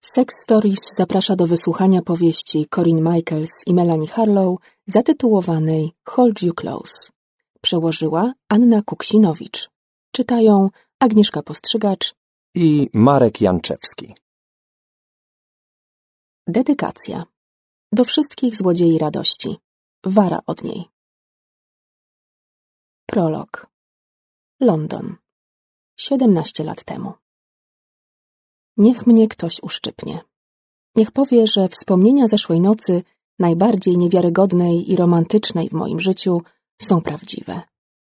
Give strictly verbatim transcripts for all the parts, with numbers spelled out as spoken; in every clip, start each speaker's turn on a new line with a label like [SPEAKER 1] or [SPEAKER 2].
[SPEAKER 1] Sex Stories zaprasza do wysłuchania powieści Corinne Michaels i Melanie Harlow zatytułowanej Hold You Close. Przełożyła Anna Kuksinowicz. Czytają Agnieszka Postrzygacz
[SPEAKER 2] i Marek Janczewski.
[SPEAKER 1] Dedykacja. Do wszystkich złodziei radości. Wara od niej. Prolog. London. Siedemnaście lat temu. Niech mnie ktoś uszczypnie. Niech powie, że wspomnienia zeszłej nocy, najbardziej niewiarygodnej i romantycznej w moim życiu, są prawdziwe.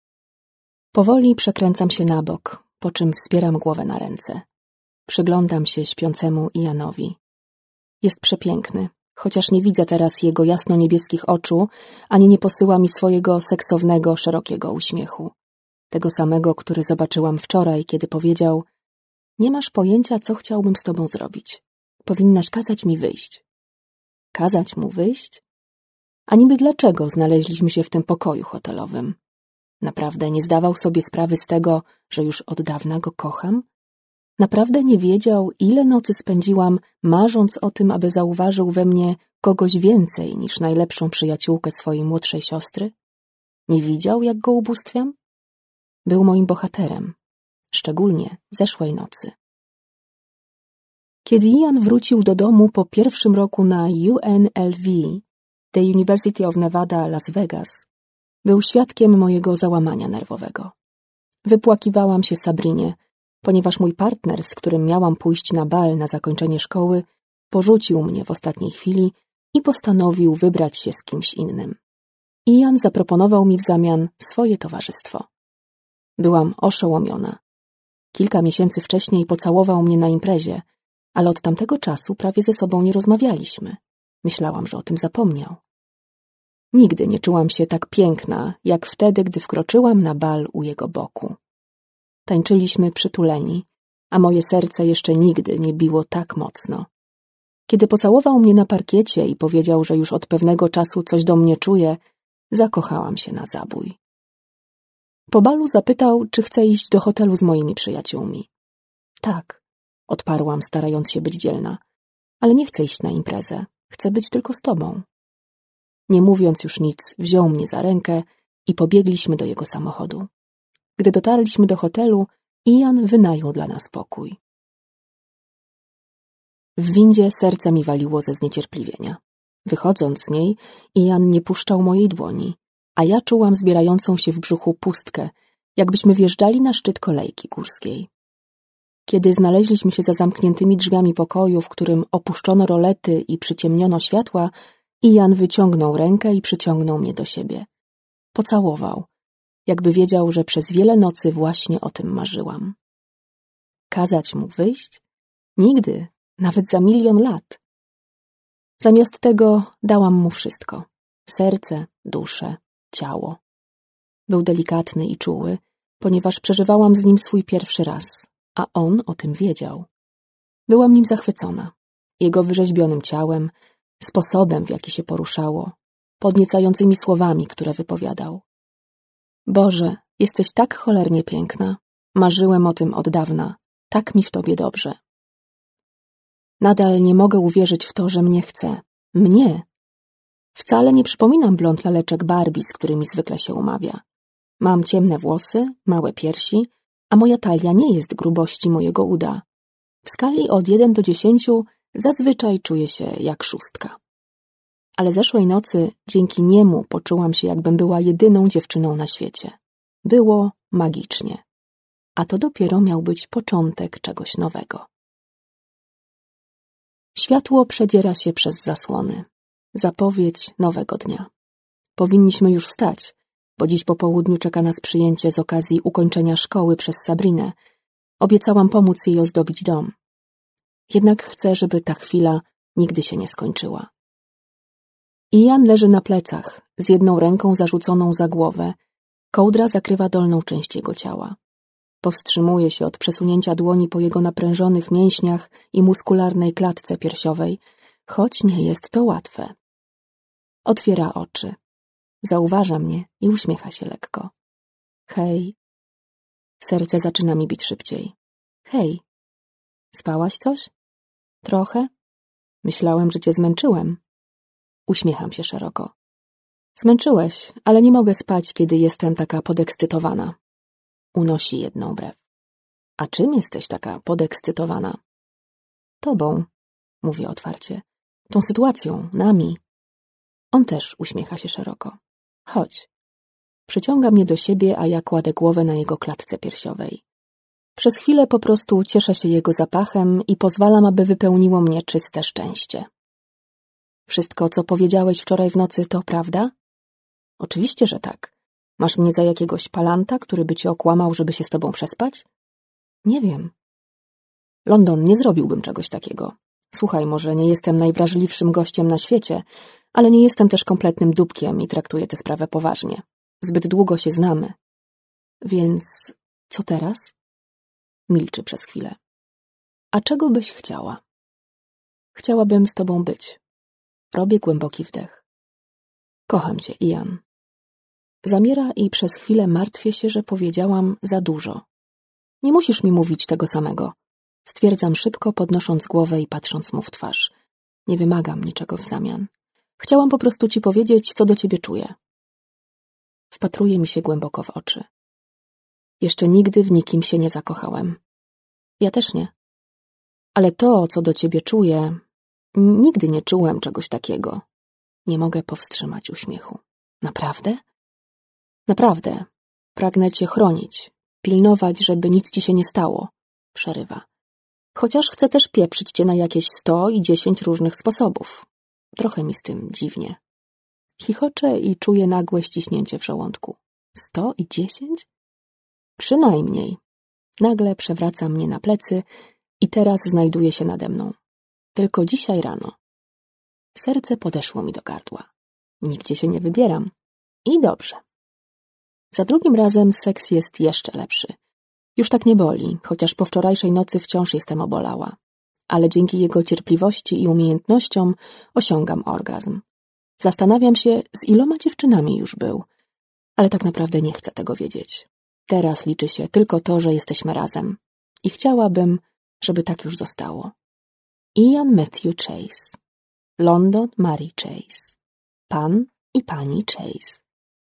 [SPEAKER 1] Powoli przekręcam się na bok, po czym wspieram głowę na ręce. Przyglądam się śpiącemu Ianowi. Jest przepiękny, chociaż nie widzę teraz jego jasno-niebieskich oczu, ani nie posyła mi swojego seksownego, szerokiego uśmiechu. Tego samego, który zobaczyłam wczoraj, kiedy powiedział: nie masz pojęcia, co chciałbym z tobą zrobić. Powinnaś kazać mi wyjść. Kazać mu wyjść? A niby dlaczego znaleźliśmy się w tym pokoju hotelowym? Naprawdę nie zdawał sobie sprawy z tego, że już od dawna go kocham? Naprawdę nie wiedział, ile nocy spędziłam, marząc o tym, aby zauważył we mnie kogoś więcej niż najlepszą przyjaciółkę swojej młodszej siostry? Nie widział, jak go ubóstwiam? Był moim bohaterem. Szczególnie zeszłej nocy. Kiedy Ian wrócił do domu po pierwszym roku na U N L V, The University of Nevada, Las Vegas, był świadkiem mojego załamania nerwowego. Wypłakiwałam się Sabrinie, ponieważ mój partner, z którym miałam pójść na bal na zakończenie szkoły, porzucił mnie w ostatniej chwili i postanowił wybrać się z kimś innym. Ian zaproponował mi w zamian swoje towarzystwo. Byłam oszołomiona. Kilka miesięcy wcześniej pocałował mnie na imprezie, ale od tamtego czasu prawie ze sobą nie rozmawialiśmy. Myślałam, że o tym zapomniał. Nigdy nie czułam się tak piękna, jak wtedy, gdy wkroczyłam na bal u jego boku. Tańczyliśmy przytuleni, a moje serce jeszcze nigdy nie biło tak mocno. Kiedy pocałował mnie na parkiecie i powiedział, że już od pewnego czasu coś do mnie czuje, zakochałam się na zabój. Po balu zapytał, czy chcę iść do hotelu z moimi przyjaciółmi. Tak, odparłam, starając się być dzielna, ale nie chcę iść na imprezę, chcę być tylko z tobą. Nie mówiąc już nic, wziął mnie za rękę i pobiegliśmy do jego samochodu. Gdy dotarliśmy do hotelu, Ian wynajął dla nas pokój. W windzie serce mi waliło ze zniecierpliwienia. Wychodząc z niej, Ian nie puszczał mojej dłoni, a ja czułam zbierającą się w brzuchu pustkę, jakbyśmy wjeżdżali na szczyt kolejki górskiej. Kiedy znaleźliśmy się za zamkniętymi drzwiami pokoju, w którym opuszczono rolety i przyciemniono światła, Ian wyciągnął rękę i przyciągnął mnie do siebie. Pocałował, jakby wiedział, że przez wiele nocy właśnie o tym marzyłam. Kazać mu wyjść? Nigdy, nawet za milion lat. Zamiast tego dałam mu wszystko. Serce, duszę, ciało. Był delikatny i czuły, ponieważ przeżywałam z nim swój pierwszy raz, a on o tym wiedział. Byłam nim zachwycona. Jego wyrzeźbionym ciałem, sposobem, w jaki się poruszało, podniecającymi słowami, które wypowiadał. Boże, jesteś tak cholernie piękna. Marzyłem o tym od dawna. Tak mi w tobie dobrze. Nadal nie mogę uwierzyć w to, że mnie chce. Mnie! Wcale nie przypominam blond laleczek Barbie, z którymi zwykle się umawia. Mam ciemne włosy, małe piersi, a moja talia nie jest grubości mojego uda. W skali od jeden do dziesięciu zazwyczaj czuję się jak szóstka. Ale zeszłej nocy dzięki niemu poczułam się, jakbym była jedyną dziewczyną na świecie. Było magicznie. A to dopiero miał być początek czegoś nowego. Światło przedziera się przez zasłony. Zapowiedź nowego dnia. Powinniśmy już wstać, bo dziś po południu czeka nas przyjęcie z okazji ukończenia szkoły przez Sabrinę. Obiecałam pomóc jej ozdobić dom. Jednak chcę, żeby ta chwila nigdy się nie skończyła. Ian leży na plecach, z jedną ręką zarzuconą za głowę. Kołdra zakrywa dolną część jego ciała. Powstrzymuje się od przesunięcia dłoni po jego naprężonych mięśniach i muskularnej klatce piersiowej, choć nie jest to łatwe. Otwiera oczy. Zauważa mnie i uśmiecha się lekko. Hej. Serce zaczyna mi bić szybciej. Hej. Spałaś coś? Trochę? Myślałem, że cię zmęczyłem. Uśmiecham się szeroko. Zmęczyłeś, ale nie mogę spać, kiedy jestem taka podekscytowana. Unosi jedną brew. A czym jesteś taka podekscytowana? Tobą, mówię otwarcie. Tą sytuacją, nami. On też uśmiecha się szeroko. Chodź. Przyciąga mnie do siebie, a ja kładę głowę na jego klatce piersiowej. Przez chwilę po prostu cieszę się jego zapachem i pozwalam, aby wypełniło mnie czyste szczęście. Wszystko, co powiedziałeś wczoraj w nocy, to prawda? Oczywiście, że tak. Masz mnie za jakiegoś palanta, który by cię okłamał, żeby się z tobą przespać? Nie wiem. London, nie zrobiłbym czegoś takiego. Słuchaj, może nie jestem najwrażliwszym gościem na świecie, ale nie jestem też kompletnym dupkiem i traktuję tę sprawę poważnie. Zbyt długo się znamy. Więc co teraz? Milczy przez chwilę. A czego byś chciała? Chciałabym z tobą być. Robię głęboki wdech. Kocham cię, Ian. Zamiera i przez chwilę martwię się, że powiedziałam za dużo. Nie musisz mi mówić tego samego. Stwierdzam szybko, podnosząc głowę i patrząc mu w twarz. Nie wymagam niczego w zamian. Chciałam po prostu ci powiedzieć, co do ciebie czuję. Wpatruje mi się głęboko w oczy. Jeszcze nigdy w nikim się nie zakochałem. Ja też nie. Ale to, co do ciebie czuję, nigdy nie czułem czegoś takiego. Nie mogę powstrzymać uśmiechu. Naprawdę? Naprawdę. Pragnę cię chronić, pilnować, żeby nic ci się nie stało. Przerywa. Chociaż chcę też pieprzyć cię na jakieś sto i dziesięć różnych sposobów. Trochę mi z tym dziwnie. Chichoczę i czuję nagłe ściśnięcie w żołądku. Sto i dziesięć? Przynajmniej. Nagle przewraca mnie na plecy i teraz znajduje się nade mną. Tylko dzisiaj rano. Serce podeszło mi do gardła. Nigdzie się nie wybieram. I dobrze. Za drugim razem seks jest jeszcze lepszy. Już tak nie boli, chociaż po wczorajszej nocy wciąż jestem obolała. Ale dzięki jego cierpliwości i umiejętnościom osiągam orgazm. Zastanawiam się, z iloma dziewczynami już był. Ale tak naprawdę nie chcę tego wiedzieć. Teraz liczy się tylko to, że jesteśmy razem. I chciałabym, żeby tak już zostało. Ian Matthew Chase. London Mary Chase. Pan i pani Chase.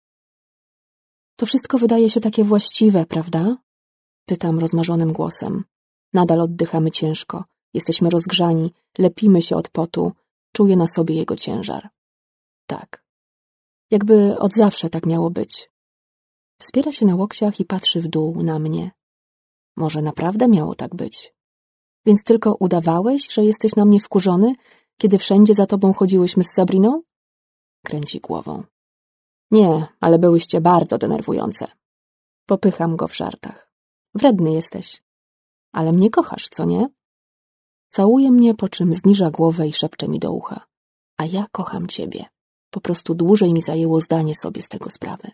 [SPEAKER 1] To wszystko wydaje się takie właściwe, prawda? Pytam rozmarzonym głosem. Nadal oddychamy ciężko. Jesteśmy rozgrzani, lepimy się od potu. Czuję na sobie jego ciężar. Tak. Jakby od zawsze tak miało być. Wspiera się na łokciach i patrzy w dół na mnie. Może naprawdę miało tak być? Więc tylko udawałeś, że jesteś na mnie wkurzony, kiedy wszędzie za tobą chodziłyśmy z Sabriną? Kręci głową. Nie, ale byłyście bardzo denerwujące. Popycham go w żartach. Wredny jesteś. Ale mnie kochasz, co nie? Całuje mnie, po czym zniża głowę i szepcze mi do ucha. A ja kocham ciebie. Po prostu dłużej mi zajęło zdanie sobie z tego sprawy.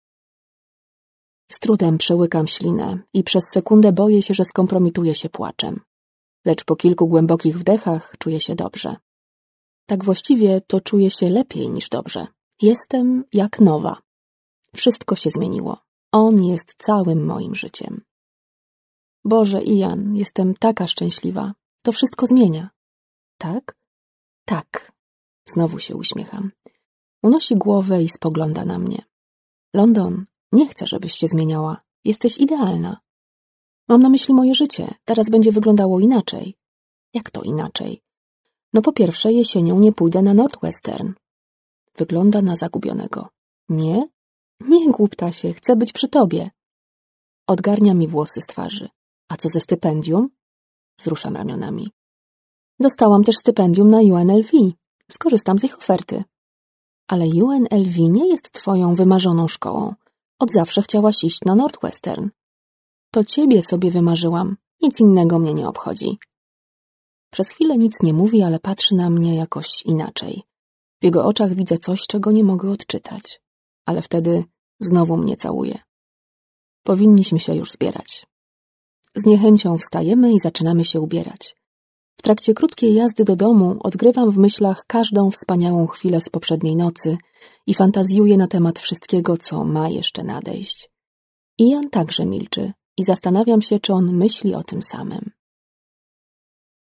[SPEAKER 1] Z trudem przełykam ślinę i przez sekundę boję się, że skompromituję się płaczem. Lecz po kilku głębokich wdechach czuję się dobrze. Tak właściwie to czuję się lepiej niż dobrze. Jestem jak nowa. Wszystko się zmieniło. On jest całym moim życiem. Boże, Ian, jestem taka szczęśliwa. To wszystko zmienia. Tak? Tak. Znowu się uśmiecham. Unosi głowę i spogląda na mnie. London, nie chcę, żebyś się zmieniała. Jesteś idealna. Mam na myśli moje życie. Teraz będzie wyglądało inaczej. Jak to inaczej? No po pierwsze, jesienią nie pójdę na Northwestern. Wygląda na zagubionego. Nie? Nie, głuptasie, chcę być przy tobie. Odgarnia mi włosy z twarzy. A co ze stypendium? Wzruszam ramionami. Dostałam też stypendium na U N L V. Skorzystam z ich oferty. Ale U N L V nie jest twoją wymarzoną szkołą. Od zawsze chciałaś iść na Northwestern. To ciebie sobie wymarzyłam. Nic innego mnie nie obchodzi. Przez chwilę nic nie mówi, ale patrzy na mnie jakoś inaczej. W jego oczach widzę coś, czego nie mogę odczytać. Ale wtedy znowu mnie całuje. Powinniśmy się już zbierać. Z niechęcią wstajemy i zaczynamy się ubierać. W trakcie krótkiej jazdy do domu odgrywam w myślach każdą wspaniałą chwilę z poprzedniej nocy i fantazjuję na temat wszystkiego, co ma jeszcze nadejść. Ian także milczy i zastanawiam się, czy on myśli o tym samym.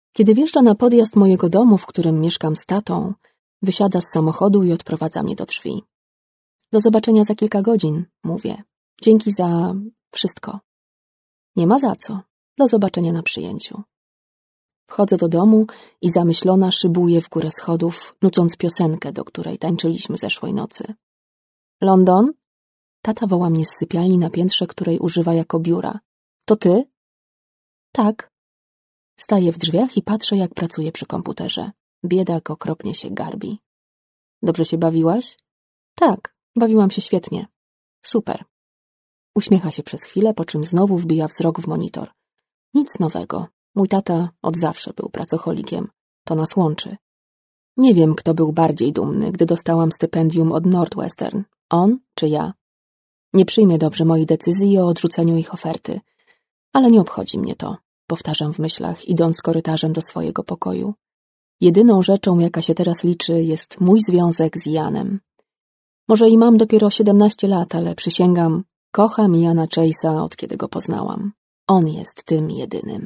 [SPEAKER 1] Kiedy wjeżdża na podjazd mojego domu, w którym mieszkam z tatą, wysiada z samochodu i odprowadza mnie do drzwi. Do zobaczenia za kilka godzin, mówię. Dzięki za wszystko. Nie ma za co. Do zobaczenia na przyjęciu. Wchodzę do domu i zamyślona szybuję w górę schodów, nucąc piosenkę, do której tańczyliśmy zeszłej nocy. London? Tata woła mnie z sypialni na piętrze, której używa jako biura. To ty? Tak. Staję w drzwiach i patrzę, jak pracuje przy komputerze. Biedak okropnie się garbi. Dobrze się bawiłaś? Tak, bawiłam się świetnie. Super. Uśmiecha się przez chwilę, po czym znowu wbija wzrok w monitor. Nic nowego. Mój tata od zawsze był pracocholikiem. To nas łączy. Nie wiem, kto był bardziej dumny, gdy dostałam stypendium od Northwestern. On czy ja? Nie przyjmie dobrze mojej decyzji o odrzuceniu ich oferty. Ale nie obchodzi mnie to, powtarzam w myślach, idąc korytarzem do swojego pokoju. Jedyną rzeczą, jaka się teraz liczy, jest mój związek z Ianem. Może i mam dopiero siedemnaście lat, ale przysięgam, kocham Iana Chase'a, od kiedy go poznałam. On jest tym jedynym.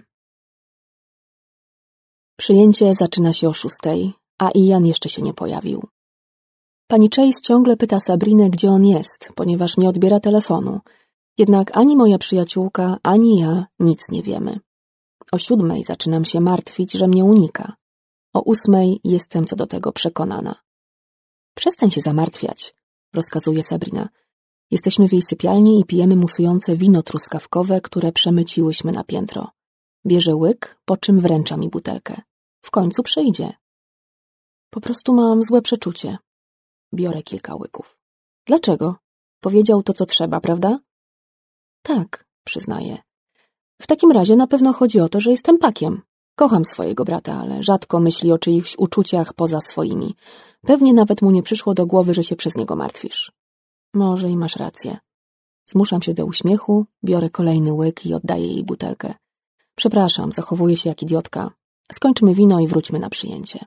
[SPEAKER 1] Przyjęcie zaczyna się o szóstej, a Ian jeszcze się nie pojawił. Pani Chase ciągle pyta Sabrinę, gdzie on jest, ponieważ nie odbiera telefonu. Jednak ani moja przyjaciółka, ani ja nic nie wiemy. O siódmej zaczynam się martwić, że mnie unika. O ósmej jestem co do tego przekonana. Przestań się zamartwiać, rozkazuje Sabrina. Jesteśmy w jej sypialni i pijemy musujące wino truskawkowe, które przemyciłyśmy na piętro. Bierze łyk, po czym wręcza mi butelkę. W końcu przyjdzie. Po prostu mam złe przeczucie. Biorę kilka łyków. Dlaczego? Powiedział to, co trzeba, prawda? Tak, przyznaję. W takim razie na pewno chodzi o to, że jestem pakiem. Kocham swojego brata, ale rzadko myśli o czyichś uczuciach poza swoimi. Pewnie nawet mu nie przyszło do głowy, że się przez niego martwisz. Może i masz rację. Zmuszam się do uśmiechu, biorę kolejny łyk i oddaję jej butelkę. Przepraszam, zachowuję się jak idiotka. Skończmy wino i wróćmy na przyjęcie.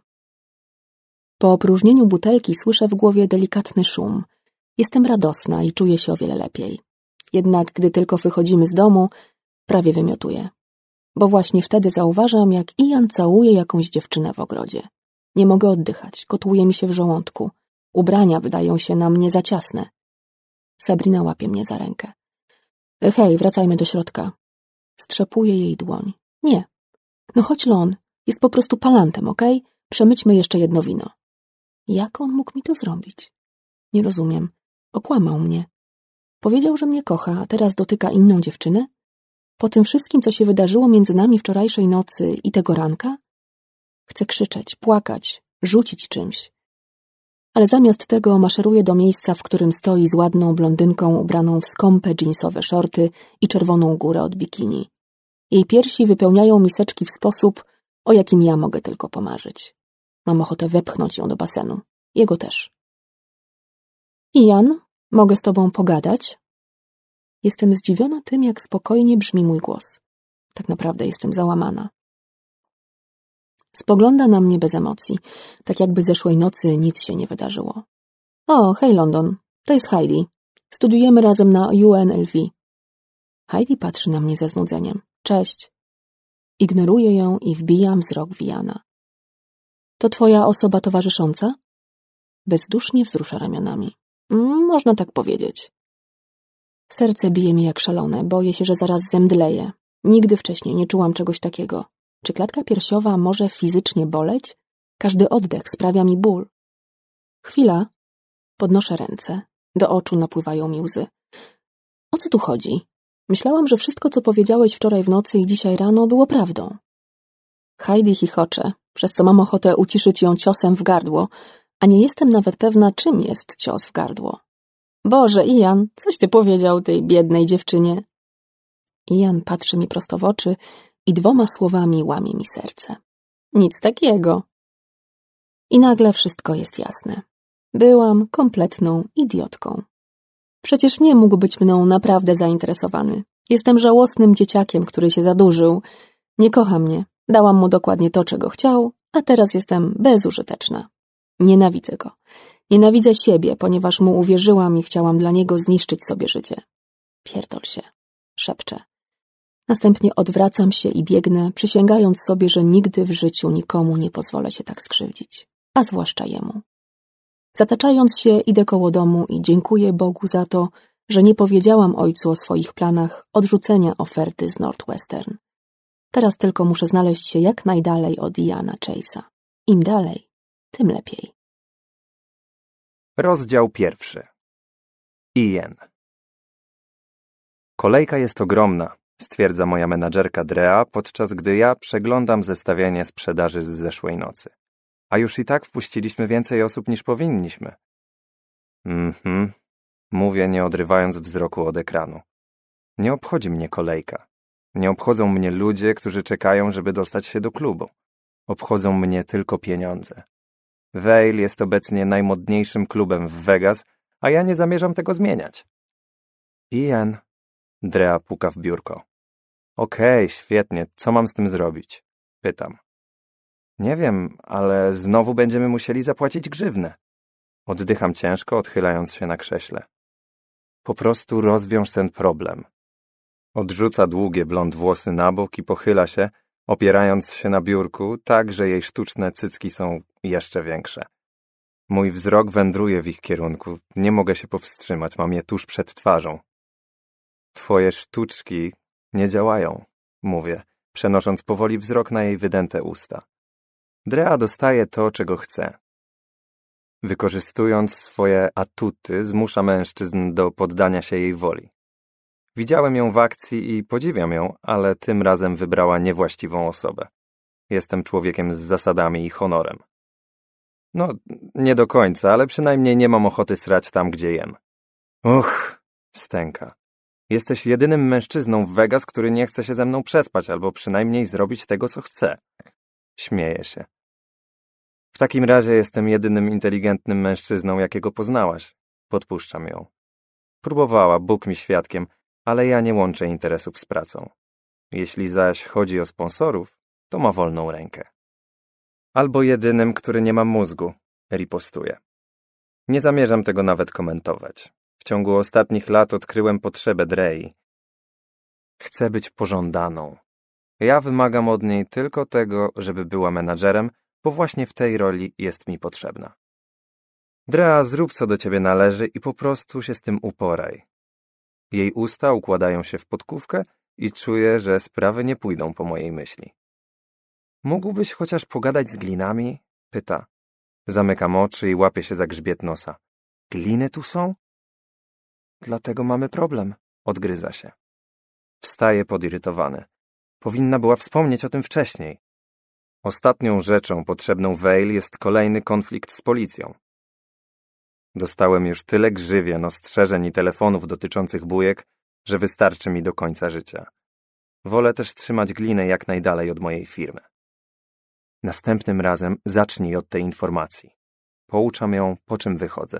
[SPEAKER 1] Po opróżnieniu butelki słyszę w głowie delikatny szum. Jestem radosna i czuję się o wiele lepiej. Jednak gdy tylko wychodzimy z domu, prawie wymiotuję. Bo właśnie wtedy zauważam, jak Ian całuje jakąś dziewczynę w ogrodzie. Nie mogę oddychać, kotłuje mi się w żołądku. Ubrania wydają się na mnie za ciasne. Sabrina łapie mnie za rękę. Hej, wracajmy do środka. Strzepuję jej dłoń. Nie. No chodź, Lon. Jest po prostu palantem, okej? Okay? Przemyćmy jeszcze jedno wino. Jak on mógł mi to zrobić? Nie rozumiem. Okłamał mnie. Powiedział, że mnie kocha, a teraz dotyka inną dziewczynę? Po tym wszystkim, co się wydarzyło między nami wczorajszej nocy i tego ranka? Chcę krzyczeć, płakać, rzucić czymś. Ale zamiast tego maszeruję do miejsca, w którym stoi z ładną blondynką ubraną w skąpe dżinsowe szorty i czerwoną górę od bikini. Jej piersi wypełniają miseczki w sposób, o jakim ja mogę tylko pomarzyć. Mam ochotę wepchnąć ją do basenu. Jego też. Ian, mogę z tobą pogadać? Jestem zdziwiona tym, jak spokojnie brzmi mój głos. Tak naprawdę jestem załamana. Spogląda na mnie bez emocji, tak jakby zeszłej nocy nic się nie wydarzyło. O, hej London, to jest Heidi. Studiujemy razem na U N L V. Heidi patrzy na mnie ze znudzeniem. Cześć. Ignoruję ją i wbijam wzrok w Iana. To twoja osoba towarzysząca? Bezdusznie wzrusza ramionami. Mm, można tak powiedzieć. Serce bije mi jak szalone, boję się, że zaraz zemdleję. Nigdy wcześniej nie czułam czegoś takiego. Czy klatka piersiowa może fizycznie boleć? Każdy oddech sprawia mi ból. Chwila. Podnoszę ręce. Do oczu napływają mi łzy. O co tu chodzi? Myślałam, że wszystko, co powiedziałeś wczoraj w nocy i dzisiaj rano, było prawdą. Heidi chichocze, przez co mam ochotę uciszyć ją ciosem w gardło, a nie jestem nawet pewna, czym jest cios w gardło. Boże, Ian, coś ty powiedział tej biednej dziewczynie. Ian patrzy mi prosto w oczy i dwoma słowami łamie mi serce. Nic takiego. I nagle wszystko jest jasne. Byłam kompletną idiotką. Przecież nie mógł być mną naprawdę zainteresowany. Jestem żałosnym dzieciakiem, który się zadurzył. Nie kocha mnie. Dałam mu dokładnie to, czego chciał, a teraz jestem bezużyteczna. Nienawidzę go. Nienawidzę siebie, ponieważ mu uwierzyłam i chciałam dla niego zniszczyć sobie życie. Pierdol się. Szepczę. Następnie odwracam się i biegnę, przysięgając sobie, że nigdy w życiu nikomu nie pozwolę się tak skrzywdzić, a zwłaszcza jemu. Zataczając się, idę koło domu i dziękuję Bogu za to, że nie powiedziałam ojcu o swoich planach odrzucenia oferty z Northwestern. Teraz tylko muszę znaleźć się jak najdalej od Iana Chase'a. Im dalej, tym lepiej.
[SPEAKER 2] Rozdział pierwszy. Ian. Kolejka jest ogromna, stwierdza moja menadżerka Drea, podczas gdy ja przeglądam zestawienie sprzedaży z zeszłej nocy. A już i tak wpuściliśmy więcej osób niż powinniśmy. Mhm, mówię, nie odrywając wzroku od ekranu. Nie obchodzi mnie kolejka. Nie obchodzą mnie ludzie, którzy czekają, żeby dostać się do klubu. Obchodzą mnie tylko pieniądze. Vail jest obecnie najmodniejszym klubem w Vegas, a ja nie zamierzam tego zmieniać. Ian, Drea puka w biurko. Okej, świetnie, co mam z tym zrobić? Pytam. Nie wiem, ale znowu będziemy musieli zapłacić grzywnę. Oddycham ciężko, odchylając się na krześle. Po prostu rozwiąż ten problem. Odrzuca długie blond włosy na bok i pochyla się, opierając się na biurku, tak, że jej sztuczne cycki są jeszcze większe. Mój wzrok wędruje w ich kierunku, nie mogę się powstrzymać, mam je tuż przed twarzą. Twoje sztuczki nie działają, mówię, przenosząc powoli wzrok na jej wydęte usta. Drea dostaje to, czego chce. Wykorzystując swoje atuty, zmusza mężczyzn do poddania się jej woli. Widziałem ją w akcji i podziwiam ją, ale tym razem wybrała niewłaściwą osobę. Jestem człowiekiem z zasadami i honorem. No, nie do końca, ale przynajmniej nie mam ochoty srać tam, gdzie jem. Uch, stęka. Jesteś jedynym mężczyzną w Vegas, który nie chce się ze mną przespać, albo przynajmniej zrobić tego, co chce. Śmieje się. W takim razie jestem jedynym inteligentnym mężczyzną, jakiego poznałaś. Podpuszczam ją. Próbowała, Bóg mi świadkiem, ale ja nie łączę interesów z pracą. Jeśli zaś chodzi o sponsorów, to ma wolną rękę. Albo jedynym, który nie ma mózgu, ripostuje. Nie zamierzam tego nawet komentować. W ciągu ostatnich lat odkryłem potrzebę Drei. Chcę być pożądaną. Ja wymagam od niej tylko tego, żeby była menadżerem, bo właśnie w tej roli jest mi potrzebna. Drea, zrób co do ciebie należy i po prostu się z tym uporaj. Jej usta układają się w podkówkę i czuję, że sprawy nie pójdą po mojej myśli. Mógłbyś chociaż pogadać z glinami? Pyta. Zamykam oczy i łapię się za grzbiet nosa. Gliny tu są? Dlatego mamy problem, odgryza się. Wstaje podirytowany. Powinna była wspomnieć o tym wcześniej. Ostatnią rzeczą potrzebną Vail jest kolejny konflikt z policją. Dostałem już tyle grzywien, ostrzeżeń i telefonów dotyczących bujek, że wystarczy mi do końca życia. Wolę też trzymać glinę jak najdalej od mojej firmy. Następnym razem zacznij od tej informacji. Pouczam ją, po czym wychodzę.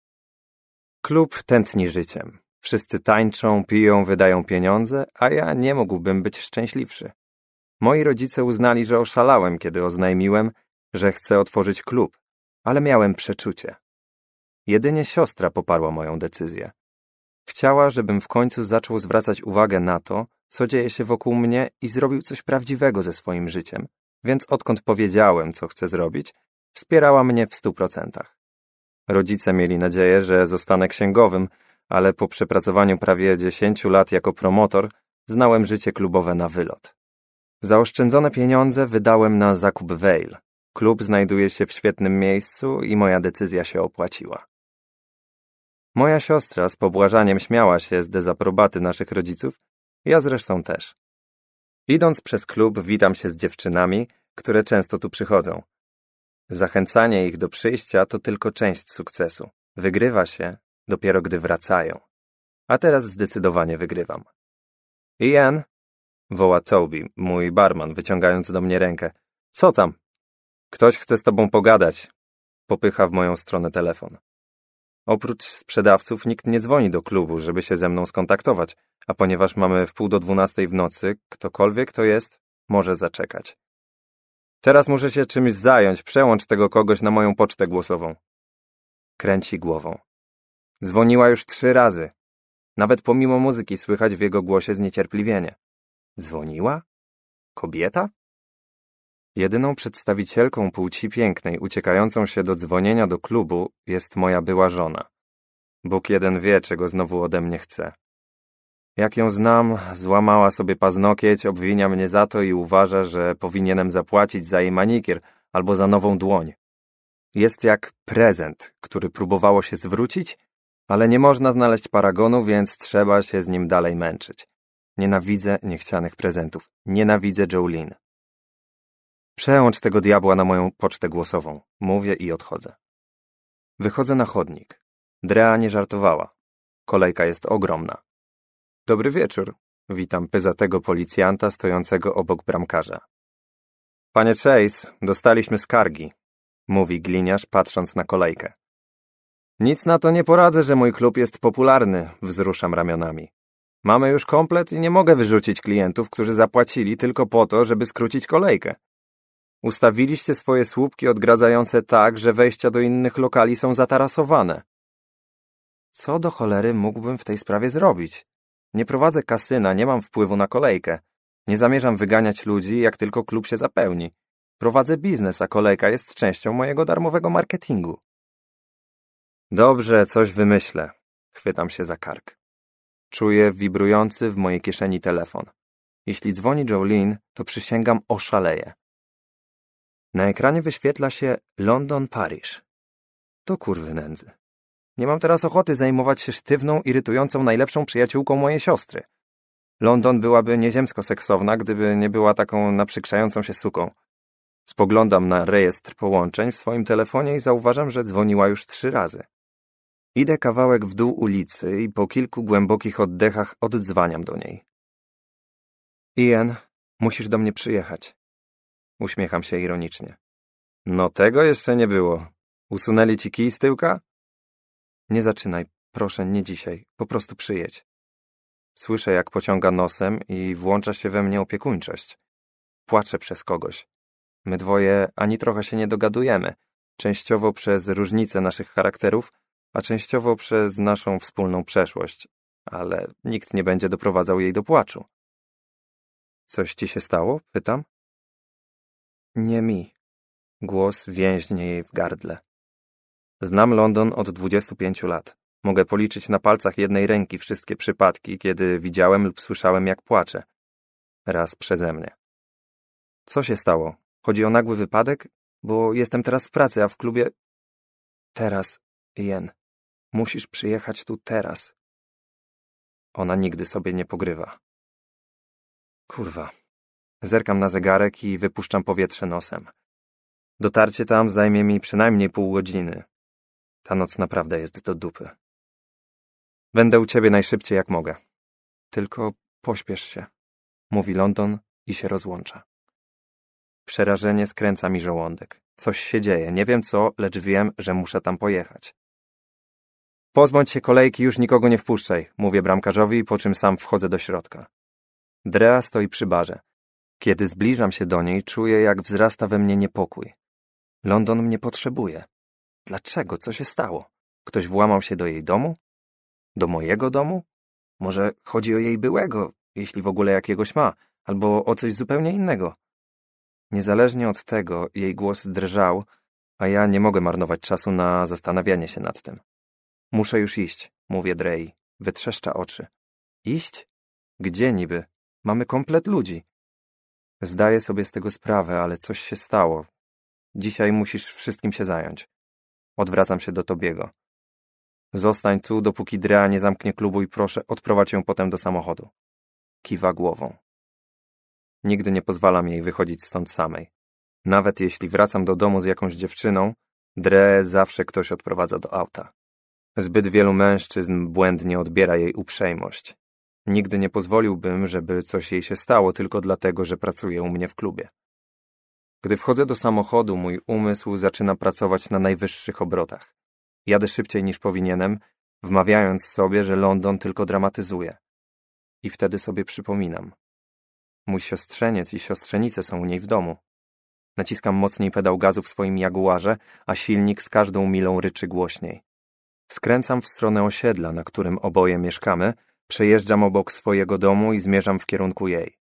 [SPEAKER 2] Klub tętni życiem. Wszyscy tańczą, piją, wydają pieniądze, a ja nie mógłbym być szczęśliwszy. Moi rodzice uznali, że oszalałem, kiedy oznajmiłem, że chcę otworzyć klub, ale miałem przeczucie. Jedynie siostra poparła moją decyzję. Chciała, żebym w końcu zaczął zwracać uwagę na to, co dzieje się wokół mnie i zrobił coś prawdziwego ze swoim życiem, więc odkąd powiedziałem, co chcę zrobić, wspierała mnie w stu procentach. Rodzice mieli nadzieję, że zostanę księgowym, ale po przepracowaniu prawie dziesięciu lat jako promotor znałem życie klubowe na wylot. Zaoszczędzone pieniądze wydałem na zakup Vail. Klub znajduje się w świetnym miejscu i moja decyzja się opłaciła. Moja siostra z pobłażaniem śmiała się z dezaprobaty naszych rodziców, ja zresztą też. Idąc przez klub witam się z dziewczynami, które często tu przychodzą. Zachęcanie ich do przyjścia to tylko część sukcesu. Wygrywa się dopiero gdy wracają. A teraz zdecydowanie wygrywam. Ian, woła Toby, mój barman, wyciągając do mnie rękę. Co tam? Ktoś chce z tobą pogadać. Popycha w moją stronę telefon. Oprócz sprzedawców nikt nie dzwoni do klubu, żeby się ze mną skontaktować, a ponieważ mamy w pół do dwunastej w nocy, ktokolwiek to jest, może zaczekać. Teraz muszę się czymś zająć, przełącz tego kogoś na moją pocztę głosową. Kręci głową. Dzwoniła już trzy razy. Nawet pomimo muzyki słychać w jego głosie zniecierpliwienie. Dzwoniła? Kobieta? Jedyną przedstawicielką płci pięknej uciekającą się do dzwonienia do klubu jest moja była żona. Bóg jeden wie, czego znowu ode mnie chce. Jak ją znam, złamała sobie paznokieć, obwinia mnie za to i uważa, że powinienem zapłacić za jej manikier albo za nową dłoń. Jest jak prezent, który próbowało się zwrócić, ale nie można znaleźć paragonu, więc trzeba się z nim dalej męczyć. Nienawidzę niechcianych prezentów. Nienawidzę Jolene. Przełącz tego diabła na moją pocztę głosową. Mówię i odchodzę. Wychodzę na chodnik. Drea nie żartowała. Kolejka jest ogromna. Dobry wieczór. Witam pyzatego policjanta stojącego obok bramkarza. Panie Chase, dostaliśmy skargi, mówi gliniarz, patrząc na kolejkę. Nic na to nie poradzę, że mój klub jest popularny, wzruszam ramionami. Mamy już komplet i nie mogę wyrzucić klientów, którzy zapłacili tylko po to, żeby skrócić kolejkę. Ustawiliście swoje słupki odgradzające tak, że wejścia do innych lokali są zatarasowane. Co do cholery mógłbym w tej sprawie zrobić? Nie prowadzę kasyna, nie mam wpływu na kolejkę. Nie zamierzam wyganiać ludzi, jak tylko klub się zapełni. Prowadzę biznes, a kolejka jest częścią mojego darmowego marketingu. Dobrze, coś wymyślę. Chwytam się za kark. Czuję wibrujący w mojej kieszeni telefon. Jeśli dzwoni Jolene, to przysięgam, oszaleję. Na ekranie wyświetla się London Parish. To kurwy nędzy. Nie mam teraz ochoty zajmować się sztywną, irytującą najlepszą przyjaciółką mojej siostry. London byłaby nieziemsko seksowna, gdyby nie była taką naprzykrzającą się suką. Spoglądam na rejestr połączeń w swoim telefonie i zauważam, że dzwoniła już trzy razy. Idę kawałek w dół ulicy i po kilku głębokich oddechach oddzwaniam do niej. Ian, musisz do mnie przyjechać. Uśmiecham się ironicznie. No tego jeszcze nie było. Usunęli ci kij z tyłka? Nie zaczynaj, proszę, nie dzisiaj. Po prostu przyjedź. Słyszę, jak pociąga nosem i włącza się we mnie opiekuńczość. Płaczę przez kogoś. My dwoje ani trochę się nie dogadujemy. Częściowo przez różnice naszych charakterów, a częściowo przez naszą wspólną przeszłość. Ale nikt nie będzie doprowadzał jej do płaczu. Coś ci się stało? Pytam. Nie mi. Głos więźnie jej w gardle. Znam London od dwudziestu pięciu lat. Mogę policzyć na palcach jednej ręki wszystkie przypadki, kiedy widziałem lub słyszałem, jak płacze. Raz przeze mnie. Co się stało? Chodzi o nagły wypadek? Bo jestem teraz w pracy, a w klubie... Teraz, Ian. Musisz przyjechać tu teraz. Ona nigdy sobie nie pogrywa. Kurwa. Zerkam na zegarek i wypuszczam powietrze nosem. Dotarcie tam zajmie mi przynajmniej pół godziny. Ta noc naprawdę jest do dupy. Będę u ciebie najszybciej jak mogę. Tylko pośpiesz się, mówi London i się rozłącza. Przerażenie skręca mi żołądek. Coś się dzieje, nie wiem co, lecz wiem, że muszę tam pojechać. Pozbądź się kolejki, już nikogo nie wpuszczaj, mówię bramkarzowi, po czym sam wchodzę do środka. Drea stoi przy barze. Kiedy zbliżam się do niej, czuję, jak wzrasta we mnie niepokój. London mnie potrzebuje. Dlaczego? Co się stało? Ktoś włamał się do jej domu? Do mojego domu? Może chodzi o jej byłego, jeśli w ogóle jakiegoś ma, albo o coś zupełnie innego. Niezależnie od tego, jej głos drżał, a ja nie mogę marnować czasu na zastanawianie się nad tym. Muszę już iść, mówię Drei. Wytrzeszcza oczy. Iść? Gdzie niby? Mamy komplet ludzi. Zdaję sobie z tego sprawę, ale coś się stało. Dzisiaj musisz wszystkim się zająć. Odwracam się do Tobiego. Zostań tu, dopóki Drea nie zamknie klubu i proszę, odprowadź ją potem do samochodu. Kiwa głową. Nigdy nie pozwalam jej wychodzić stąd samej. Nawet jeśli wracam do domu z jakąś dziewczyną, Dreę zawsze ktoś odprowadza do auta. Zbyt wielu mężczyzn błędnie odbiera jej uprzejmość. Nigdy nie pozwoliłbym, żeby coś jej się stało tylko dlatego, że pracuje u mnie w klubie. Gdy wchodzę do samochodu, mój umysł zaczyna pracować na najwyższych obrotach. Jadę szybciej niż powinienem, wmawiając sobie, że London tylko dramatyzuje. I wtedy sobie przypominam. Mój siostrzeniec i siostrzenice są u niej w domu. Naciskam mocniej pedał gazu w swoim Jaguarze, a silnik z każdą milą ryczy głośniej. Skręcam w stronę osiedla, na którym oboje mieszkamy, przejeżdżam obok swojego domu i zmierzam w kierunku jej.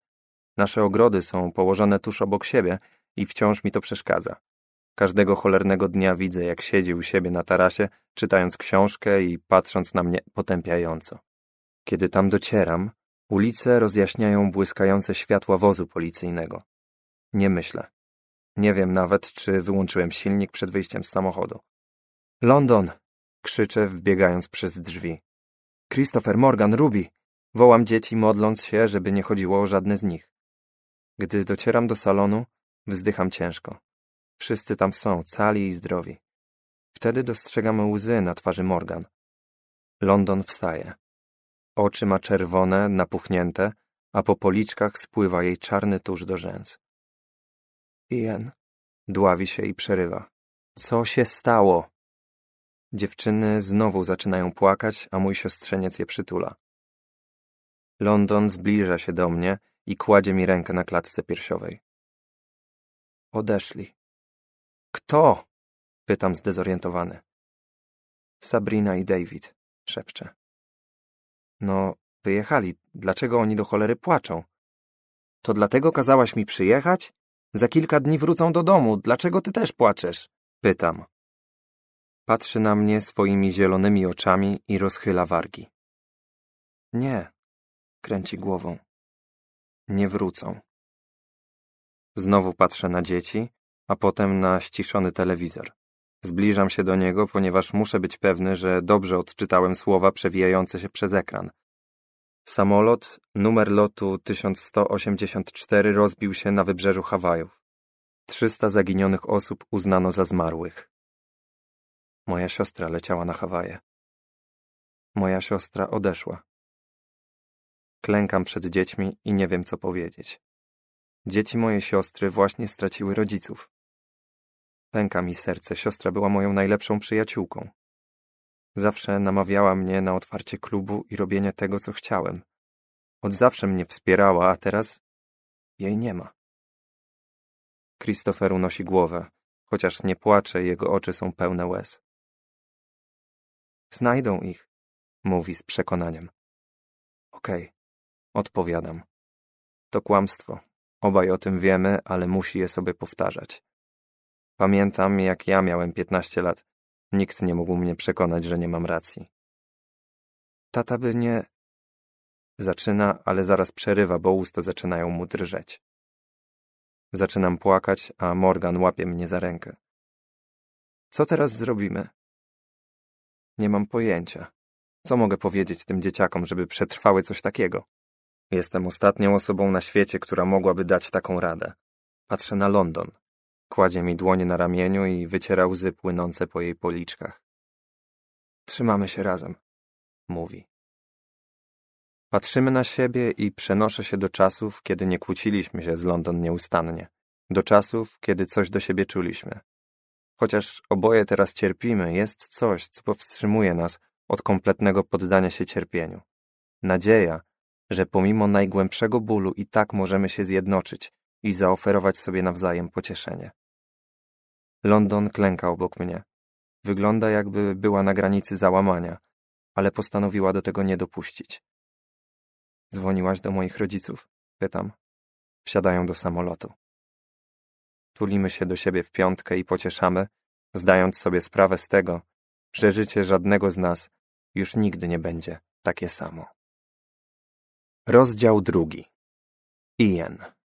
[SPEAKER 2] Nasze ogrody są położone tuż obok siebie i wciąż mi to przeszkadza. Każdego cholernego dnia widzę, jak siedzi u siebie na tarasie, czytając książkę i patrząc na mnie potępiająco. Kiedy tam docieram, ulice rozjaśniają błyskające światła wozu policyjnego. Nie myślę. Nie wiem nawet, czy wyłączyłem silnik przed wyjściem z samochodu. London! Krzyczę, wbiegając przez drzwi. Christopher, Morgan, Ruby! Wołam dzieci, modląc się, żeby nie chodziło o żadne z nich. Gdy docieram do salonu, wzdycham ciężko. Wszyscy tam są, cali i zdrowi. Wtedy dostrzegam łzy na twarzy Morgan. London wstaje. Oczy ma czerwone, napuchnięte, a po policzkach spływa jej czarny tusz do rzęs. Ian dławi się i przerywa. Co się stało? Dziewczyny znowu zaczynają płakać, a mój siostrzeniec je przytula. London zbliża się do mnie i kładzie mi rękę na klatce piersiowej. Odeszli. Kto? Pytam zdezorientowany. Sabrina i David, szepczę. No, wyjechali. Dlaczego oni do cholery płaczą? To dlatego kazałaś mi przyjechać? Za kilka dni wrócą do domu. Dlaczego ty też płaczesz? Pytam. Patrzy na mnie swoimi zielonymi oczami i rozchyla wargi. Nie, kręci głową. Nie wrócą. Znowu patrzę na dzieci, a potem na ściszony telewizor. Zbliżam się do niego, ponieważ muszę być pewny, że dobrze odczytałem słowa przewijające się przez ekran. Samolot, numer lotu tysiąc sto osiemdziesiąt cztery, rozbił się na wybrzeżu Hawajów. Trzysta zaginionych osób uznano za zmarłych. Moja siostra leciała na Hawaje. Moja siostra odeszła. Klękam przed dziećmi i nie wiem, co powiedzieć. Dzieci mojej siostry właśnie straciły rodziców. Pęka mi serce, siostra była moją najlepszą przyjaciółką. Zawsze namawiała mnie na otwarcie klubu i robienie tego, co chciałem. Od zawsze mnie wspierała, a teraz jej nie ma. Christopher unosi głowę, chociaż nie płacze, jego oczy są pełne łez. Znajdą ich, mówi z przekonaniem. Okej, odpowiadam. To kłamstwo. Obaj o tym wiemy, ale musi je sobie powtarzać. Pamiętam, jak ja miałem piętnaście lat. Nikt nie mógł mnie przekonać, że nie mam racji. Tata by nie... Zaczyna, ale zaraz przerywa, bo usta zaczynają mu drżeć. Zaczynam płakać, a Morgan łapie mnie za rękę. Co teraz zrobimy? Nie mam pojęcia. Co mogę powiedzieć tym dzieciakom, żeby przetrwały coś takiego? Jestem ostatnią osobą na świecie, która mogłaby dać taką radę. Patrzę na London. Kładzie mi dłonie na ramieniu i wyciera łzy płynące po jej policzkach. Trzymamy się razem, mówi. Patrzymy na siebie i przenoszę się do czasów, kiedy nie kłóciliśmy się z London nieustannie. Do czasów, kiedy coś do siebie czuliśmy. Chociaż oboje teraz cierpimy, jest coś, co powstrzymuje nas od kompletnego poddania się cierpieniu. Nadzieja, że pomimo najgłębszego bólu i tak możemy się zjednoczyć i zaoferować sobie nawzajem pocieszenie. London klęka obok mnie. Wygląda, jakby była na granicy załamania, ale postanowiła do tego nie dopuścić. Dzwoniłaś do moich rodziców? Pytam. Wsiadają do samolotu. Tulimy się do siebie w piątkę i pocieszamy, zdając sobie sprawę z tego, że życie żadnego z nas już nigdy nie będzie takie samo. Rozdział drugi. Ian.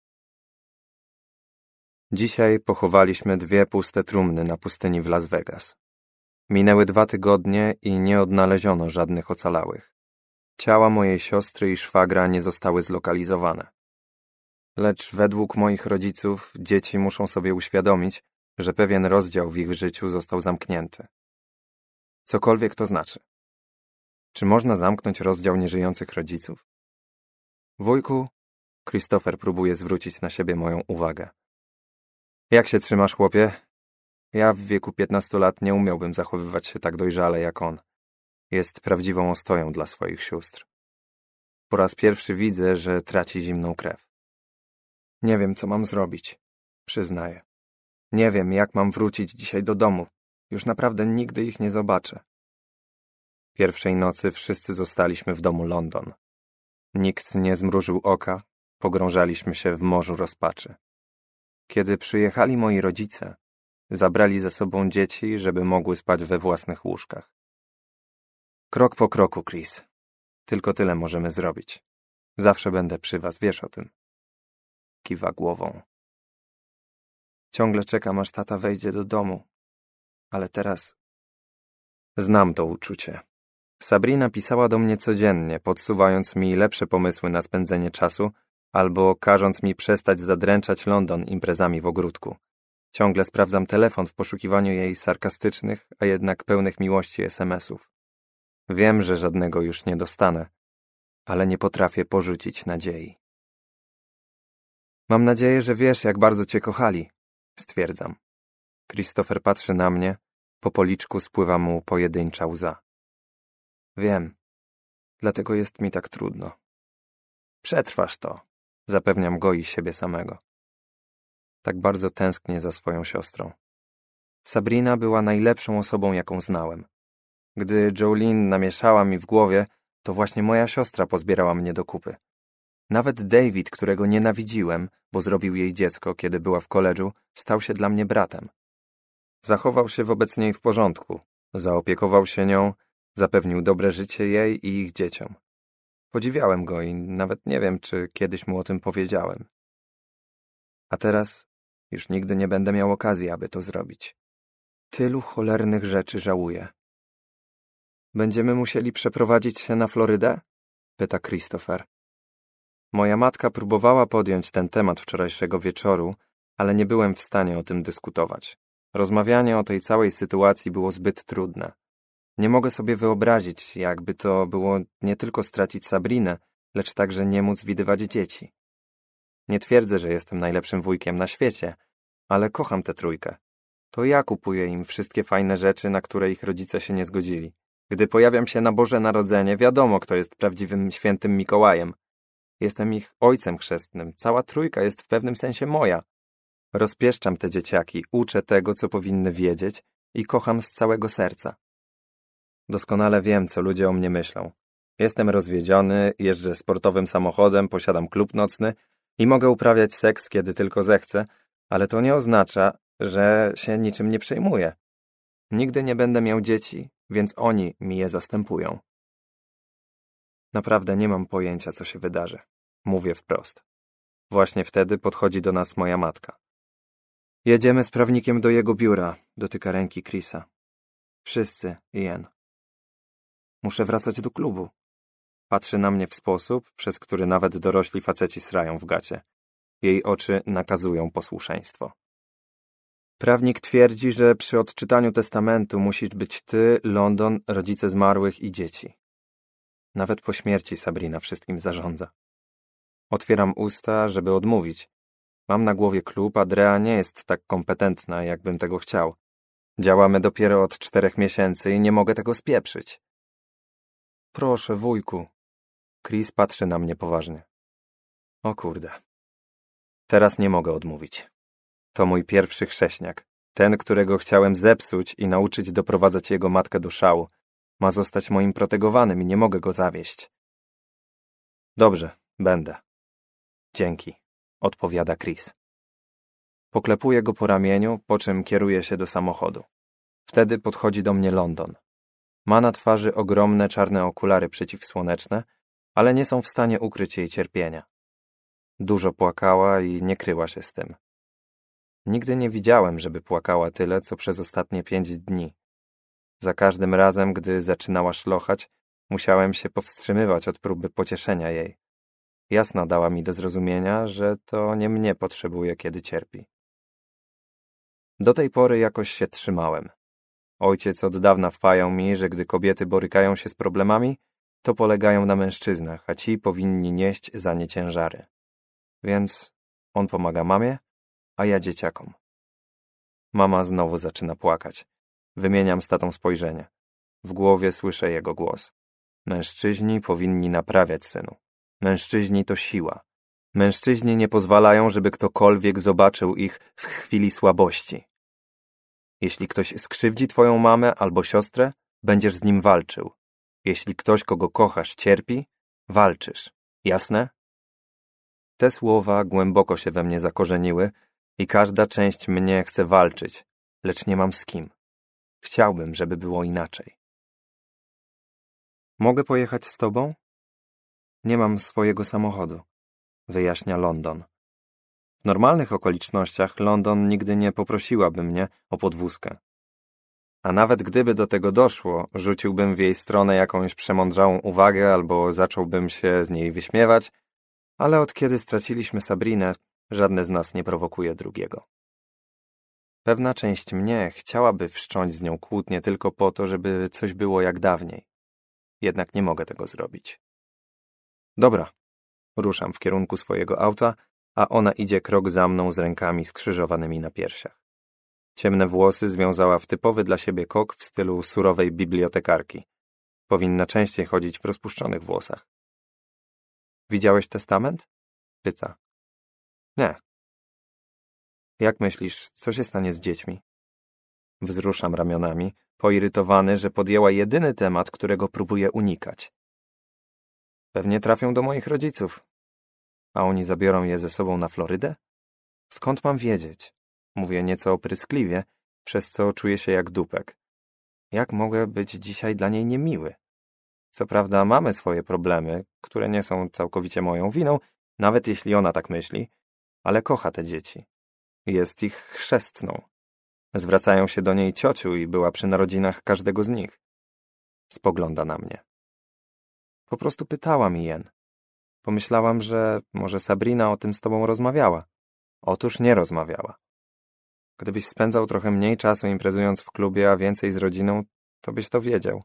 [SPEAKER 2] Dzisiaj pochowaliśmy dwie puste trumny na pustyni w Las Vegas. Minęły dwa tygodnie i nie odnaleziono żadnych ocalałych. Ciała mojej siostry i szwagra nie zostały zlokalizowane. Lecz według moich rodziców dzieci muszą sobie uświadomić, że pewien rozdział w ich życiu został zamknięty. Cokolwiek to znaczy. Czy można zamknąć rozdział nieżyjących rodziców? Wujku, Christopher próbuje zwrócić na siebie moją uwagę. Jak się trzymasz, chłopie? Ja w wieku piętnastu lat nie umiałbym zachowywać się tak dojrzale jak on. Jest prawdziwą ostoją dla swoich sióstr. Po raz pierwszy widzę, że traci zimną krew. Nie wiem, co mam zrobić, przyznaję. Nie wiem, jak mam wrócić dzisiaj do domu. Już naprawdę nigdy ich nie zobaczę. Pierwszej nocy wszyscy zostaliśmy w domu London. Nikt nie zmrużył oka, pogrążaliśmy się w morzu rozpaczy. Kiedy przyjechali moi rodzice, zabrali ze sobą dzieci, żeby mogły spać we własnych łóżkach. Krok po kroku, Chris. Tylko tyle możemy zrobić. Zawsze będę przy was, wiesz o tym. Kiwa głową. Ciągle czekam, aż tata wejdzie do domu. Ale teraz... Znam to uczucie. Sabrina pisała do mnie codziennie, podsuwając mi lepsze pomysły na spędzenie czasu albo każąc mi przestać zadręczać London imprezami w ogródku. Ciągle sprawdzam telefon w poszukiwaniu jej sarkastycznych, a jednak pełnych miłości es em esów. Wiem, że żadnego już nie dostanę, ale nie potrafię porzucić nadziei. Mam nadzieję, że wiesz, jak bardzo cię kochali, stwierdzam. Christopher patrzy na mnie, po policzku spływa mu pojedyncza łza. Wiem, dlatego jest mi tak trudno. Przetrwasz to, zapewniam go i siebie samego. Tak bardzo tęsknię za swoją siostrą. Sabrina była najlepszą osobą, jaką znałem. Gdy Jolene namieszała mi w głowie, to właśnie moja siostra pozbierała mnie do kupy. Nawet David, którego nienawidziłem, bo zrobił jej dziecko, kiedy była w koledżu, stał się dla mnie bratem. Zachował się wobec niej w porządku, zaopiekował się nią, zapewnił dobre życie jej i ich dzieciom. Podziwiałem go i nawet nie wiem, czy kiedyś mu o tym powiedziałem. A teraz już nigdy nie będę miał okazji, aby to zrobić. Tylu cholernych rzeczy żałuję. Będziemy musieli przeprowadzić się na Florydę? Pyta Christopher. Moja matka próbowała podjąć ten temat wczorajszego wieczoru, ale nie byłem w stanie o tym dyskutować. Rozmawianie o tej całej sytuacji było zbyt trudne. Nie mogę sobie wyobrazić, jakby to było nie tylko stracić Sabrinę, lecz także nie móc widywać dzieci. Nie twierdzę, że jestem najlepszym wujkiem na świecie, ale kocham tę trójkę. To ja kupuję im wszystkie fajne rzeczy, na które ich rodzice się nie zgodzili. Gdy pojawiam się na Boże Narodzenie, wiadomo, kto jest prawdziwym świętym Mikołajem. Jestem ich ojcem chrzestnym, cała trójka jest w pewnym sensie moja. Rozpieszczam te dzieciaki, uczę tego, co powinny wiedzieć i kocham z całego serca. Doskonale wiem, co ludzie o mnie myślą. Jestem rozwiedziony, jeżdżę sportowym samochodem, posiadam klub nocny i mogę uprawiać seks, kiedy tylko zechcę, ale to nie oznacza, że się niczym nie przejmuję. Nigdy nie będę miał dzieci, więc oni mi je zastępują. Naprawdę nie mam pojęcia, co się wydarzy. Mówię wprost. Właśnie wtedy podchodzi do nas moja matka. Jedziemy z prawnikiem do jego biura, dotyka ręki Chrisa. Wszyscy, Ian. Muszę wracać do klubu. Patrzy na mnie w sposób, przez który nawet dorośli faceci srają w gacie. Jej oczy nakazują posłuszeństwo. Prawnik twierdzi, że przy odczytaniu testamentu musisz być ty, London, rodzice zmarłych i dzieci. Nawet po śmierci Sabrina wszystkim zarządza. Otwieram usta, żeby odmówić. Mam na głowie klub, a Drea nie jest tak kompetentna, jakbym tego chciał. Działamy dopiero od czterech miesięcy i nie mogę tego spieprzyć. Proszę, wujku. Chris patrzy na mnie poważnie. O kurde. Teraz nie mogę odmówić. To mój pierwszy chrześniak. Ten, którego chciałem zepsuć i nauczyć doprowadzać jego matkę do szału. Ma zostać moim protegowanym i nie mogę go zawieść. Dobrze, będę. Dzięki, odpowiada Chris. Poklepuję go po ramieniu, po czym kieruję się do samochodu. Wtedy podchodzi do mnie London. Ma na twarzy ogromne czarne okulary przeciwsłoneczne, ale nie są w stanie ukryć jej cierpienia. Dużo płakała i nie kryła się z tym. Nigdy nie widziałem, żeby płakała tyle, co przez ostatnie pięć dni. Za każdym razem, gdy zaczynała szlochać, musiałem się powstrzymywać od próby pocieszenia jej. Jasno dała mi do zrozumienia, że to nie mnie potrzebuje, kiedy cierpi. Do tej pory jakoś się trzymałem. Ojciec od dawna wpajał mi, że gdy kobiety borykają się z problemami, to polegają na mężczyznach, a ci powinni nieść za nie ciężary. Więc on pomaga mamie, a ja dzieciakom. Mama znowu zaczyna płakać. Wymieniam z tatą spojrzenie. W głowie słyszę jego głos. Mężczyźni powinni naprawiać, synu. Mężczyźni to siła. Mężczyźni nie pozwalają, żeby ktokolwiek zobaczył ich w chwili słabości. Jeśli ktoś skrzywdzi twoją mamę albo siostrę, będziesz z nim walczył. Jeśli ktoś, kogo kochasz, cierpi, walczysz. Jasne? Te słowa głęboko się we mnie zakorzeniły i każda część mnie chce walczyć, lecz nie mam z kim. Chciałbym, żeby było inaczej. Mogę pojechać z tobą? Nie mam swojego samochodu, wyjaśnia London. W normalnych okolicznościach London nigdy nie poprosiłaby mnie o podwózkę. A nawet gdyby do tego doszło, rzuciłbym w jej stronę jakąś przemądrzałą uwagę albo zacząłbym się z niej wyśmiewać, ale od kiedy straciliśmy Sabrinę, żadne z nas nie prowokuje drugiego. Pewna część mnie chciałaby wszcząć z nią kłótnię tylko po to, żeby coś było jak dawniej. Jednak nie mogę tego zrobić. Dobra, ruszam w kierunku swojego auta, a ona idzie krok za mną z rękami skrzyżowanymi na piersiach. Ciemne włosy związała w typowy dla siebie kok w stylu surowej bibliotekarki. Powinna częściej chodzić w rozpuszczonych włosach. Widziałeś testament? Pyta. Nie. Jak myślisz, co się stanie z dziećmi? Wzruszam ramionami, poirytowany, że podjęła jedyny temat, którego próbuję unikać. Pewnie trafią do moich rodziców. A oni zabiorą je ze sobą na Florydę? Skąd mam wiedzieć? Mówię nieco opryskliwie, przez co czuję się jak dupek. Jak mogę być dzisiaj dla niej niemiły? Co prawda mamy swoje problemy, które nie są całkowicie moją winą, nawet jeśli ona tak myśli, ale kocha te dzieci. Jest ich chrzestną. Zwracają się do niej ciociu i była przy narodzinach każdego z nich. Spogląda na mnie. Po prostu pytałam Jen. Pomyślałam, że może Sabrina o tym z tobą rozmawiała. Otóż nie rozmawiała. Gdybyś spędzał trochę mniej czasu imprezując w klubie, a więcej z rodziną, to byś to wiedział.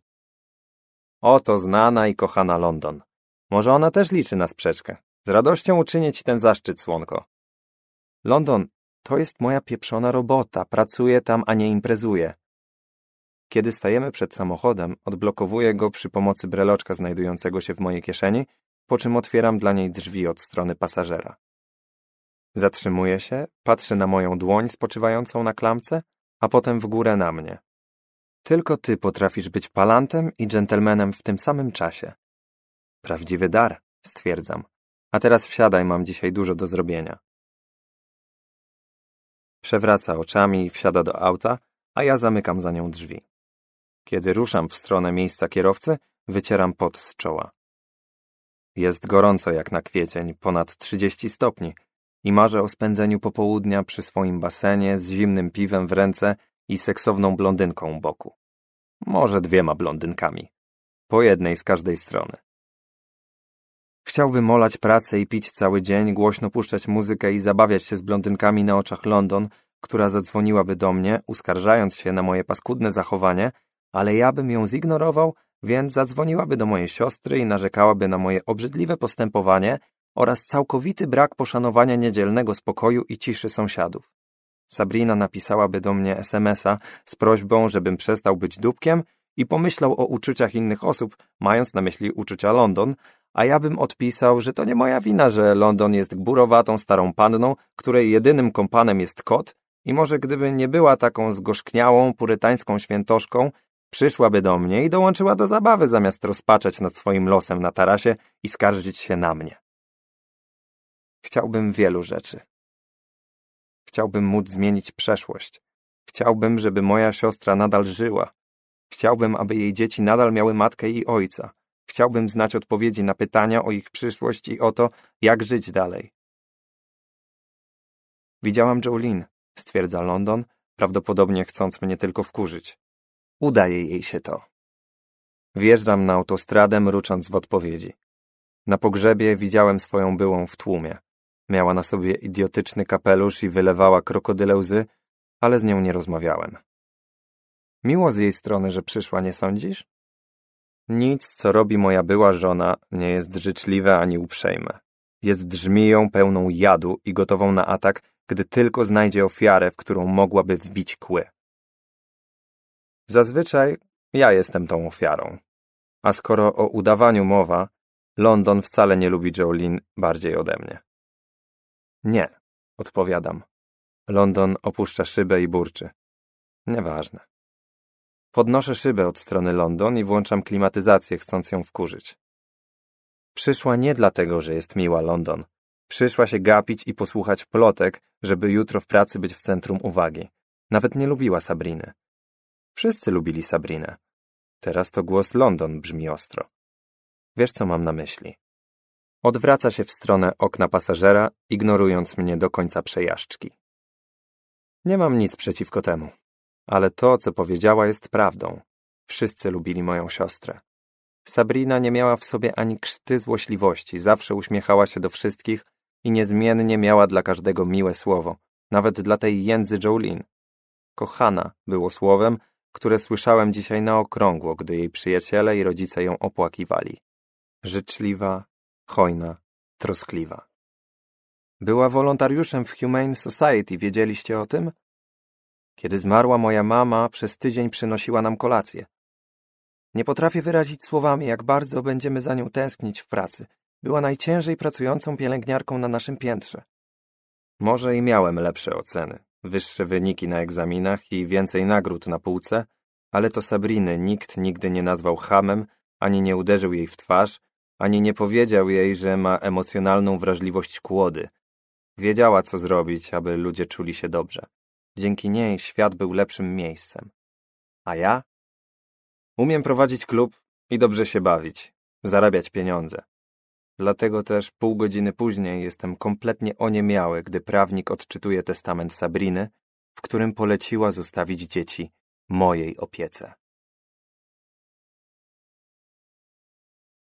[SPEAKER 2] Oto znana i kochana London. Może ona też liczy na sprzeczkę. Z radością uczynię ci ten zaszczyt, słonko. London, to jest moja pieprzona robota. Pracuję tam, a nie imprezuję. Kiedy stajemy przed samochodem, odblokowuję go przy pomocy breloczka znajdującego się w mojej kieszeni, po czym otwieram dla niej drzwi od strony pasażera. Zatrzymuje się, patrzy na moją dłoń spoczywającą na klamce, a potem w górę na mnie. Tylko ty potrafisz być palantem i dżentelmenem w tym samym czasie. Prawdziwy dar, stwierdzam. A teraz wsiadaj, mam dzisiaj dużo do zrobienia. Przewraca oczami i wsiada do auta, a ja zamykam za nią drzwi. Kiedy ruszam w stronę miejsca kierowcy, wycieram pot z czoła. Jest gorąco jak na kwiecień, ponad trzydzieści stopni i marzę o spędzeniu popołudnia przy swoim basenie z zimnym piwem w ręce i seksowną blondynką u boku. Może dwiema blondynkami. Po jednej z każdej strony. Chciałbym olać pracę i pić cały dzień, głośno puszczać muzykę i zabawiać się z blondynkami na oczach London, która zadzwoniłaby do mnie, uskarżając się na moje paskudne zachowanie, ale ja bym ją zignorował, więc zadzwoniłaby do mojej siostry i narzekałaby na moje obrzydliwe postępowanie oraz całkowity brak poszanowania niedzielnego spokoju i ciszy sąsiadów. Sabrina napisałaby do mnie es em es a z prośbą, żebym przestał być dupkiem i pomyślał o uczuciach innych osób, mając na myśli uczucia London, a ja bym odpisał, że to nie moja wina, że London jest gburowatą starą panną, której jedynym kompanem jest kot i może gdyby nie była taką zgorzkniałą, purytańską świętoszką, przyszłaby do mnie i dołączyła do zabawy, zamiast rozpaczać nad swoim losem na tarasie i skarżyć się na mnie. Chciałbym wielu rzeczy. Chciałbym móc zmienić przeszłość. Chciałbym, żeby moja siostra nadal żyła. Chciałbym, aby jej dzieci nadal miały matkę i ojca. Chciałbym znać odpowiedzi na pytania o ich przyszłość i o to, jak żyć dalej. Widziałam Jolene, stwierdza London, prawdopodobnie chcąc mnie tylko wkurzyć. Udaje jej się to. Wjeżdżam na autostradę, mrucząc w odpowiedzi. Na pogrzebie widziałem swoją byłą w tłumie. Miała na sobie idiotyczny kapelusz i wylewała krokodyle łzy, ale z nią nie rozmawiałem. Miło z jej strony, że przyszła, nie sądzisz? Nic, co robi moja była żona, nie jest życzliwe ani uprzejme. Jest żmiją pełną jadu i gotową na atak, gdy tylko znajdzie ofiarę, w którą mogłaby wbić kły. Zazwyczaj ja jestem tą ofiarą. A skoro o udawaniu mowa, London wcale nie lubi Jolene bardziej ode mnie. Nie, odpowiadam. London opuszcza szybę i burczy. Nieważne. Podnoszę szybę od strony London i włączam klimatyzację, chcąc ją wkurzyć. Przyszła nie dlatego, że jest miła, London. Przyszła się gapić i posłuchać plotek, żeby jutro w pracy być w centrum uwagi. Nawet nie lubiła Sabriny. Wszyscy lubili Sabrinę. Teraz to głos London brzmi ostro. Wiesz, co mam na myśli? Odwraca się w stronę okna pasażera, ignorując mnie do końca przejażdżki. Nie mam nic przeciwko temu, ale to, co powiedziała, jest prawdą. Wszyscy lubili moją siostrę. Sabrina nie miała w sobie ani krzty złośliwości, zawsze uśmiechała się do wszystkich i niezmiennie miała dla każdego miłe słowo, nawet dla tej jędzy Jolene. Kochana było słowem, które słyszałem dzisiaj na okrągło, gdy jej przyjaciele i rodzice ją opłakiwali. Życzliwa, hojna, troskliwa. Była wolontariuszem w Humane Society, wiedzieliście o tym? Kiedy zmarła moja mama, przez tydzień przynosiła nam kolację. Nie potrafię wyrazić słowami, jak bardzo będziemy za nią tęsknić w pracy. Była najciężej pracującą pielęgniarką na naszym piętrze. Może i miałem lepsze oceny, wyższe wyniki na egzaminach i więcej nagród na półce, ale to Sabriny nikt nigdy nie nazwał chamem, ani nie uderzył jej w twarz, ani nie powiedział jej, że ma emocjonalną wrażliwość kłody. Wiedziała, co zrobić, aby ludzie czuli się dobrze. Dzięki niej świat był lepszym miejscem. A ja? Umiem prowadzić klub i dobrze się bawić, zarabiać pieniądze. Dlatego też pół godziny później jestem kompletnie oniemiały, gdy prawnik odczytuje testament Sabriny, w którym poleciła zostawić dzieci mojej opiece.